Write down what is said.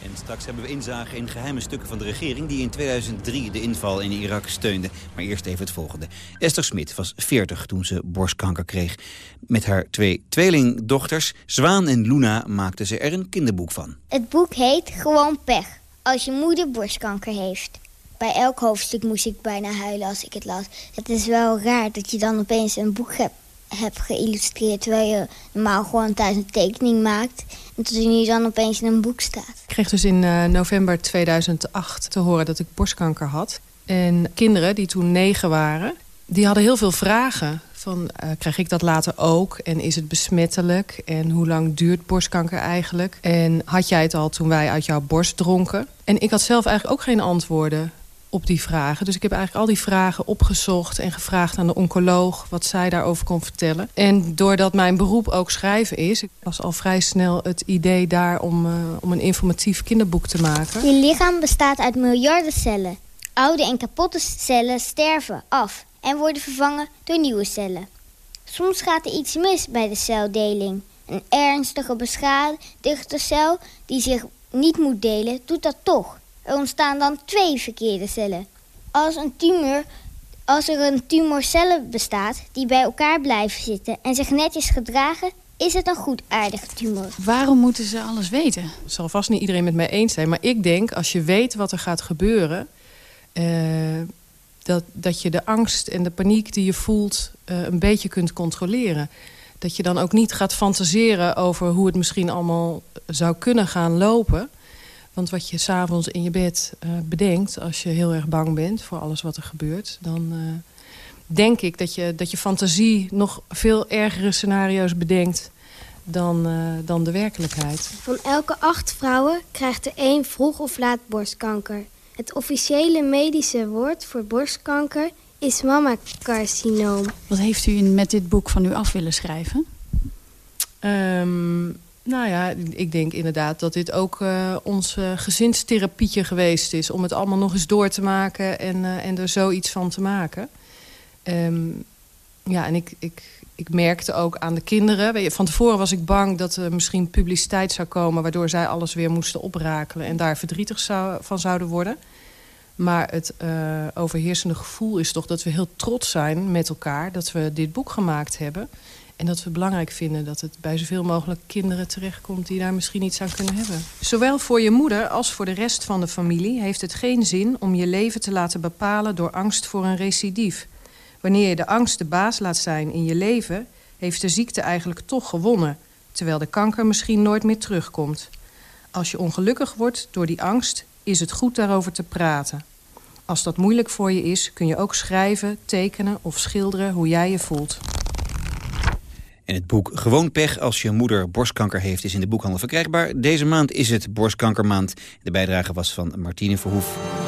En straks hebben we inzage in geheime stukken van de regering die in 2003 de inval in Irak steunde. Maar eerst even het volgende. Esther Smit was 40 toen ze borstkanker kreeg. Met haar 2 tweelingdochters, Zwaan en Luna, maakte ze er een kinderboek van. Het boek heet Gewoon pech, als je moeder borstkanker heeft. Bij elk hoofdstuk moest ik bijna huilen als ik het las. Het is wel raar dat je dan opeens een boek hebt geïllustreerd, terwijl je normaal gewoon thuis een tekening maakt. En dat je dan opeens in een boek staat. Ik kreeg dus in november 2008 te horen dat ik borstkanker had. En kinderen die toen 9 waren, die hadden heel veel vragen. Van, krijg ik dat later ook? En is het besmettelijk? En hoe lang duurt borstkanker eigenlijk? En had jij het al toen wij uit jouw borst dronken? En ik had zelf eigenlijk ook geen antwoorden op die vragen. Dus ik heb eigenlijk al die vragen opgezocht en gevraagd aan de oncoloog wat zij daarover kon vertellen. En doordat mijn beroep ook schrijven is, was al vrij snel het idee daar om een informatief kinderboek te maken. Je lichaam bestaat uit miljarden cellen. Oude en kapotte cellen sterven af en worden vervangen door nieuwe cellen. Soms gaat er iets mis bij de celdeling. Een ernstige beschadigde cel die zich niet moet delen, doet dat toch. Er ontstaan dan 2 verkeerde cellen. Als er een tumorcellen bestaat die bij elkaar blijven zitten en zich netjes gedragen, is het een goedaardige tumor. Waarom moeten ze alles weten? Dat zal vast niet iedereen met mij eens zijn, maar ik denk als je weet wat er gaat gebeuren, dat je de angst en de paniek die je voelt een beetje kunt controleren. Dat je dan ook niet gaat fantaseren over hoe het misschien allemaal zou kunnen gaan lopen. Want wat je 's avonds in je bed bedenkt, als je heel erg bang bent voor alles wat er gebeurt, dan denk ik dat je fantasie nog veel ergere scenario's bedenkt dan de werkelijkheid. Van elke 8 vrouwen krijgt er 1 vroeg of laat borstkanker. Het officiële medische woord voor borstkanker is mammacarcinoom. Wat heeft u met dit boek van u af willen schrijven? Nou ja, ik denk inderdaad dat dit ook ons gezinstherapietje geweest is. Om het allemaal nog eens door te maken en er zoiets van te maken. Ja, en ik merkte ook aan de kinderen. Van tevoren was ik bang dat er misschien publiciteit zou komen, waardoor zij alles weer moesten oprakelen en daar verdrietig van zouden worden. Maar het overheersende gevoel is toch dat we heel trots zijn met elkaar dat we dit boek gemaakt hebben. En dat we belangrijk vinden dat het bij zoveel mogelijk kinderen terechtkomt die daar misschien iets aan kunnen hebben. Zowel voor je moeder als voor de rest van de familie heeft het geen zin om je leven te laten bepalen door angst voor een recidief. Wanneer je de angst de baas laat zijn in je leven, heeft de ziekte eigenlijk toch gewonnen, terwijl de kanker misschien nooit meer terugkomt. Als je ongelukkig wordt door die angst, is het goed daarover te praten. Als dat moeilijk voor je is, kun je ook schrijven, tekenen of schilderen hoe jij je voelt. En het boek Gewoon pech als je moeder borstkanker heeft is in de boekhandel verkrijgbaar. Deze maand is het borstkankermaand. De bijdrage was van Martine Verhoef.